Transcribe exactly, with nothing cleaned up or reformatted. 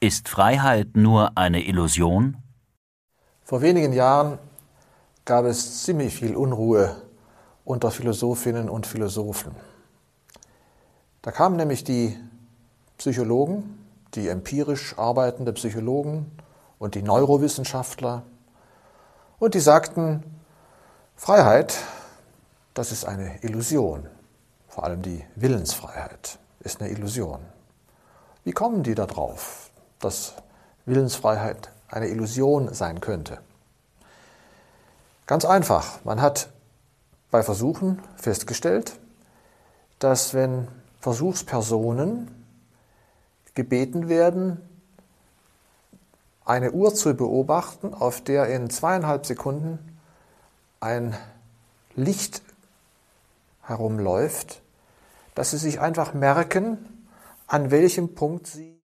Ist Freiheit nur eine Illusion? Vor wenigen Jahren gab es ziemlich viel Unruhe unter Philosophinnen und Philosophen. Da kamen nämlich die Psychologen, die empirisch arbeitende Psychologen und die Neurowissenschaftler und die sagten, Freiheit, das ist eine Illusion. Vor allem die Willensfreiheit ist eine Illusion. Wie kommen die da drauf, dass Willensfreiheit eine Illusion sein könnte? Ganz einfach, man hat bei Versuchen festgestellt, dass wenn Versuchspersonen gebeten werden, eine Uhr zu beobachten, auf der in zweieinhalb Sekunden ein Licht herumläuft, dass sie sich einfach merken, an welchem Punkt sie